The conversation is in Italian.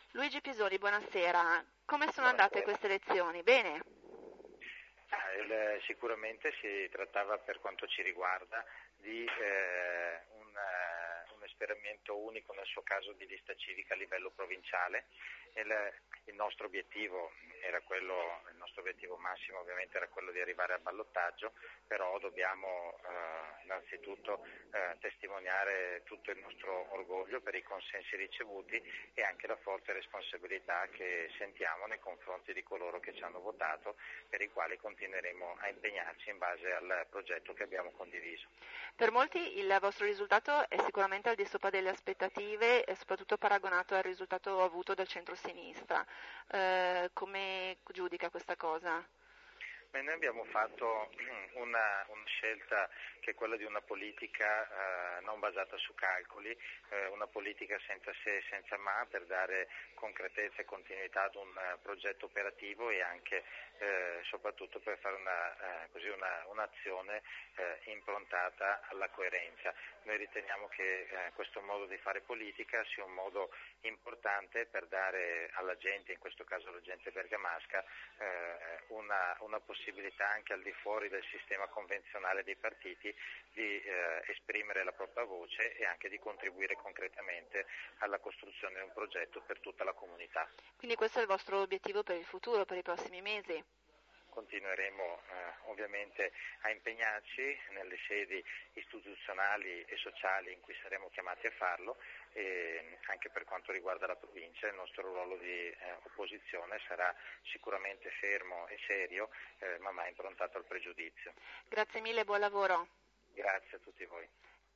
Luigi Pisoni, buonasera. Come sono andate Buonasera. queste elezioni? Bene? Sicuramente si trattava, per quanto ci riguarda, di un esperimento unico, nel suo caso di lista civica a livello provinciale. Il nostro obiettivo il nostro obiettivo massimo ovviamente era quello di arrivare al ballottaggio, però dobbiamo innanzitutto testimoniare tutto il nostro orgoglio per i consensi ricevuti e anche la forte responsabilità che sentiamo nei confronti di coloro che ci hanno votato, per i quali continueremo a impegnarci in base al progetto che abbiamo condiviso. Per molti il vostro risultato è sicuramente al di sopra delle aspettative e soprattutto paragonato al risultato avuto dal centro-sinistra. Come giudica questa cosa? Noi abbiamo fatto una scelta che è quella di una politica non basata su calcoli, una politica senza se e senza ma, per dare concretezza e continuità ad un progetto operativo e anche soprattutto per fare un'azione improntata alla coerenza. Noi riteniamo che questo modo di fare politica sia un modo importante per dare alla gente, in questo caso alla gente bergamasca, una possibilità anche al di fuori del sistema convenzionale dei partiti di esprimere la propria voce e anche di contribuire concretamente alla costruzione di un progetto per tutta la comunità. Quindi questo è il vostro obiettivo per il futuro, per i prossimi mesi? Continueremo ovviamente a impegnarci nelle sedi istituzionali e sociali in cui saremo chiamati a farlo, e anche per quanto riguarda la provincia il nostro ruolo di opposizione sarà sicuramente fermo e serio, ma mai improntato al pregiudizio. Grazie mille, buon lavoro. Grazie a tutti voi.